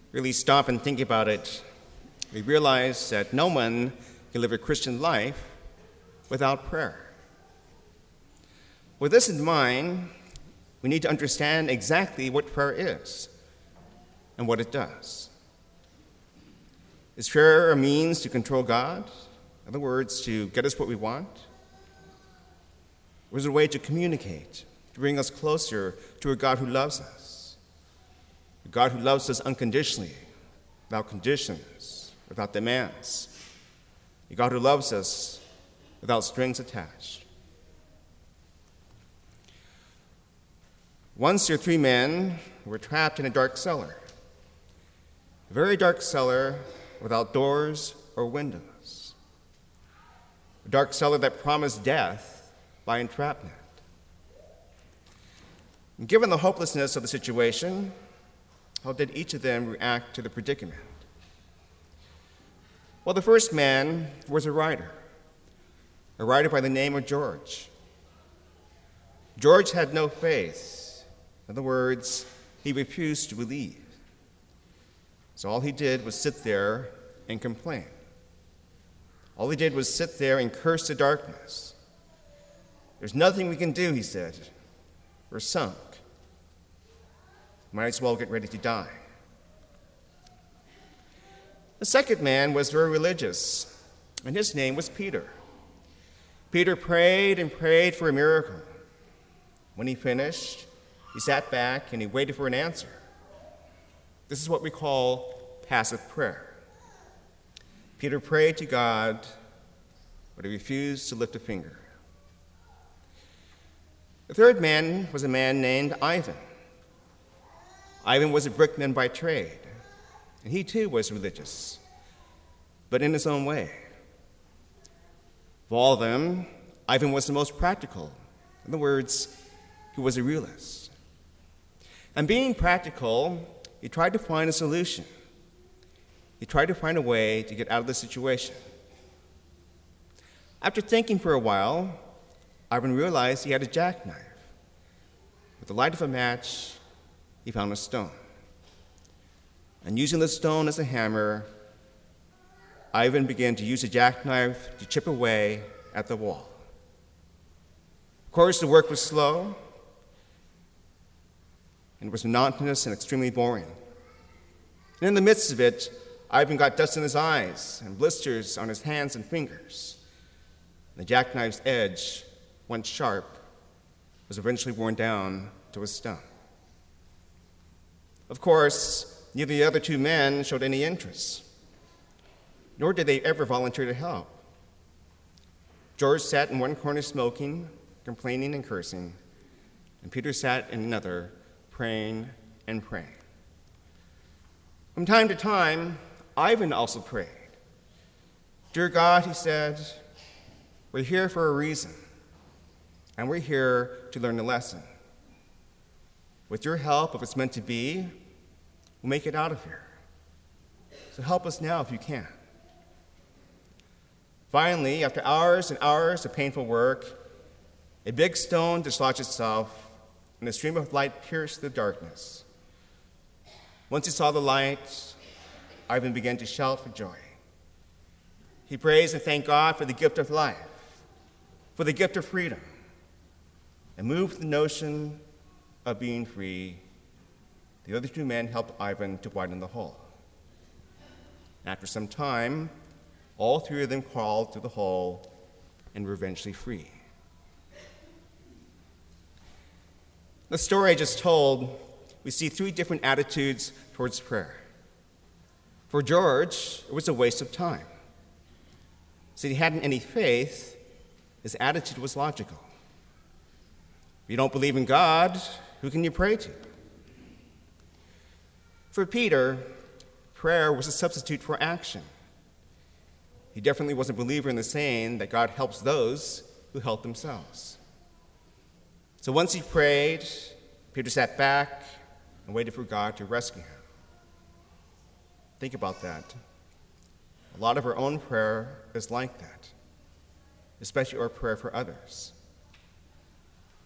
really stop and think about it, we realize that no one can live a Christian life without prayer. With this in mind, we need to understand exactly what prayer is and what it does. Is prayer a means to control God? In other words, to get us what we want? Or is it a way to communicate, to bring us closer to a God who loves us? A God who loves us unconditionally, without conditions, without demands. A God who loves us without strings attached. Once there were 3 men who were trapped in a dark cellar. A very dark cellar without doors or windows. A dark cellar that promised death by entrapment. And given the hopelessness of the situation, how did each of them react to the predicament? Well, the first man was a writer by the name of George. George had no faith. In other words, he refused to believe. So all he did was sit there and complain. All he did was sit there and curse the darkness. There's nothing we can do, he said. We're sunk. Might as well get ready to die. The second man was very religious, and his name was Peter. Peter prayed and prayed for a miracle. When he finished, he sat back and he waited for an answer. This is what we call passive prayer. Peter prayed to God, but he refused to lift a finger. The third man was a man named Ivan. Ivan was a brickman by trade, and he too was religious, but in his own way. Of all of them, Ivan was the most practical. In other words, he was a realist. And being practical, he tried to find a solution. He tried to find a way to get out of the situation. After thinking for a while, Ivan realized he had a jackknife. With the light of a match, he found a stone. And using the stone as a hammer, Ivan began to use the jackknife to chip away at the wall. Of course, the work was slow, and it was monotonous and extremely boring. And in the midst of it, Ivan got dust in his eyes and blisters on his hands and fingers. The jackknife's edge, once sharp, was eventually worn down to a stump. Of course, neither the other 2 men showed any interest, nor did they ever volunteer to help. George sat in one corner smoking, complaining and cursing, and Peter sat in another, praying and praying. From time to time, Ivan also prayed. Dear God, he said, we're here for a reason, and we're here to learn a lesson. With your help, if it's meant to be, we'll make it out of here. So help us now if you can. Finally, after hours and hours of painful work, a big stone dislodged itself, and a stream of light pierced the darkness. Once he saw the light, Ivan began to shout for joy. He praised and thanked God for the gift of life, for the gift of freedom, and moved with the notion of being free. The other 2 men helped Ivan to widen the hole. After some time, all 3 of them crawled through the hole and were eventually free. The story I just told, we see 3 different attitudes towards prayer. For George, it was a waste of time. Since he hadn't any faith, his attitude was logical. If you don't believe in God, who can you pray to? For Peter, prayer was a substitute for action. He definitely was a believer in the saying that God helps those who help themselves. So once he prayed, Peter sat back and waited for God to rescue him. Think about that. A lot of our own prayer is like that, especially our prayer for others.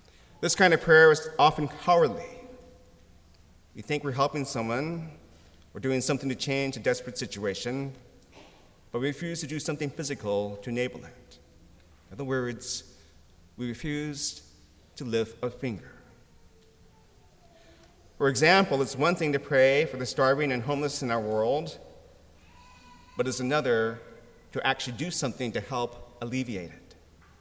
This kind of prayer is often cowardly. We think we're helping someone or doing something to change a desperate situation, but we refuse to do something physical to enable it. In other words, we refuse to lift a finger. For example, it's one thing to pray for the starving and homeless in our world, but it's another to actually do something to help alleviate it.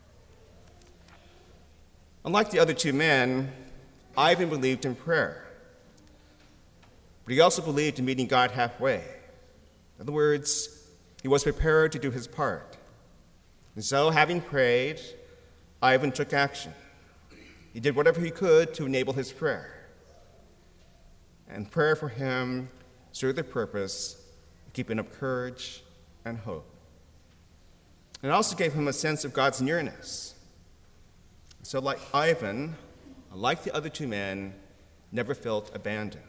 Unlike the other two men, Ivan believed in prayer, but he also believed in meeting God halfway. In other words, he was prepared to do his part. And so, having prayed, Ivan took action. He did whatever he could to enable his prayer. And prayer for him served the purpose of keeping up courage and hope. And it also gave him a sense of God's nearness. So like Ivan, like the other two men, never felt abandoned.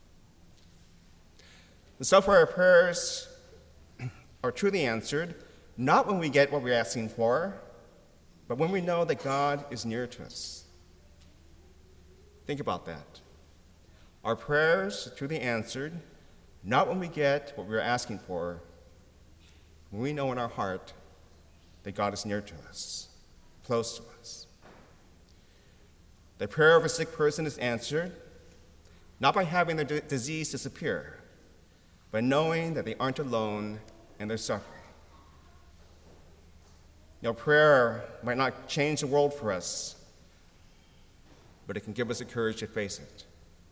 And so far our prayers are truly answered, not when we get what we're asking for, but when we know that God is near to us. Think about that. Our prayers are truly answered, not when we get what we're asking for, when we know in our heart that God is near to us, close to us. The prayer of a sick person is answered, not by having their disease disappear, but knowing that they aren't alone in their suffering. Prayer might not change the world for us, but it can give us the courage to face it.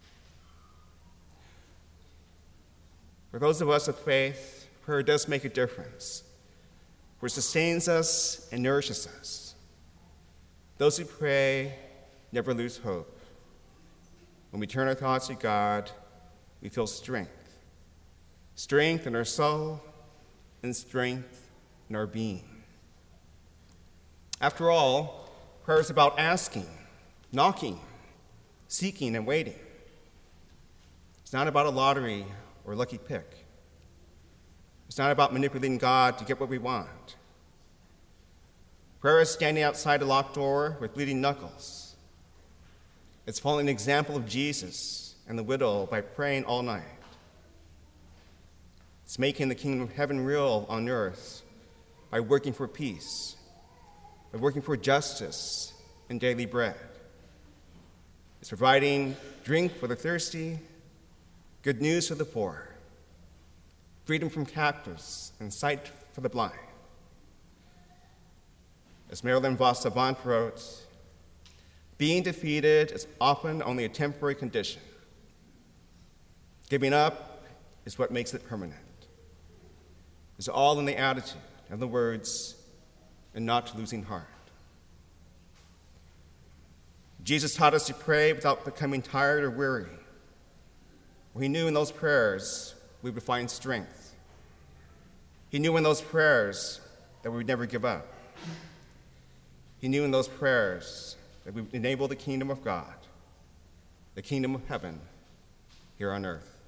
For those of us with faith, prayer does make a difference, for it sustains us and nourishes us. Those who pray never lose hope. When we turn our thoughts to God, we feel strength. Strength in our soul and strength in our being. After all, prayer is about asking, knocking, seeking, and waiting. It's not about a lottery or a lucky pick. It's not about manipulating God to get what we want. Prayer is standing outside a locked door with bleeding knuckles. It's following an example of Jesus and the widow by praying all night. It's making the kingdom of heaven real on earth by working for peace, by working for justice and daily bread. It's providing drink for the thirsty, good news for the poor, freedom from captives, and sight for the blind. As Marilyn Vos Savant wrote, being defeated is often only a temporary condition. Giving up is what makes it permanent. It's all in the attitude, in the words, and not losing heart. Jesus taught us to pray without becoming tired or weary. He knew in those prayers we would find strength. He knew in those prayers that we would never give up. He knew in those prayers that we would enable the kingdom of God, the kingdom of heaven, here on earth.